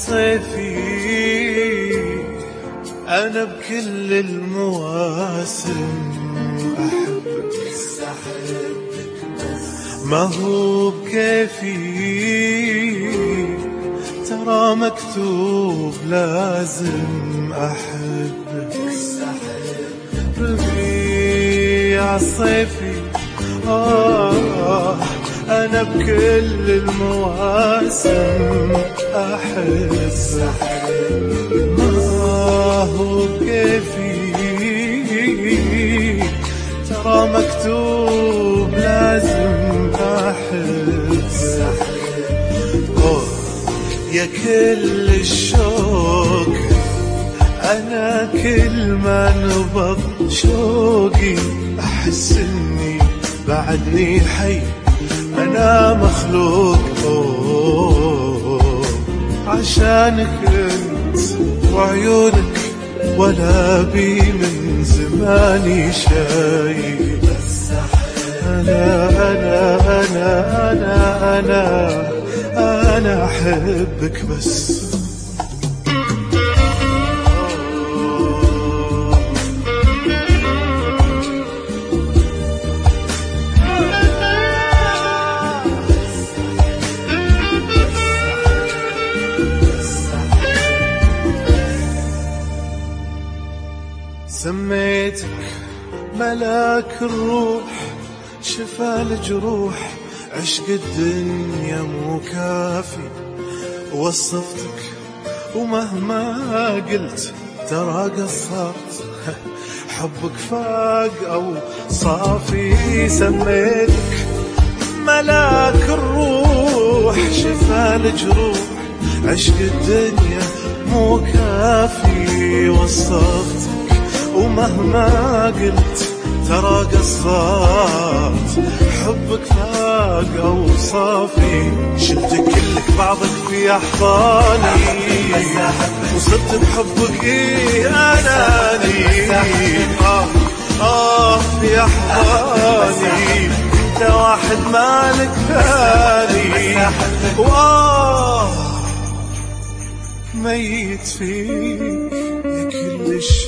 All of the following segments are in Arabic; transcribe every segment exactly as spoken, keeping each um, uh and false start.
عالصيفي أنا بكل المواسم أحبك، ما هو بكيفي ترى مكتوب لازم أحبك. ربيع صيفي آه أنا بكل المواسم أحبك، ما هو بكيفي ترى مكتوب لازم أحبك. يا كل الشوق أنا كل ما نبض شوقي أحس إني بعدني حي أنا مخلوق. أوه عشانك أنت وعيونك ولا بي من زماني شاي. أنا أنا أنا أنا أنا أنا أحبك بس. سميتك ملاك الروح شفى الجروح، عشق الدنيا مو كافي وصفتك ومهما قلت ترى قصرت، حبك فاق أو صافي. سميتك ملاك الروح شفى الجروح، عشق الدنيا مو كافي وصفتك ومهما قلت ترى قصرت، حبك فاق أوصافي. شلتك كلك بعضك في أحضاني وصرت بحبك إيه أناني. آه آه في أحضاني أنت واحد مالك ثاني. وآه ميت فيك يا كل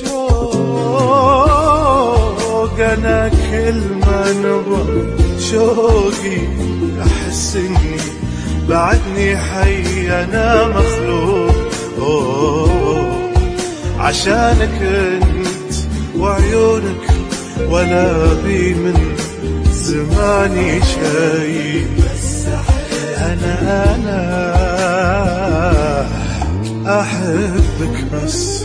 الشوق، أنا كل ما نبض شوقي أحس إني بعدني حي أنا مخلوق. أوه عشانك أنت وعيونك ولا بي من زماني شي. أنا أنا أحبك بس.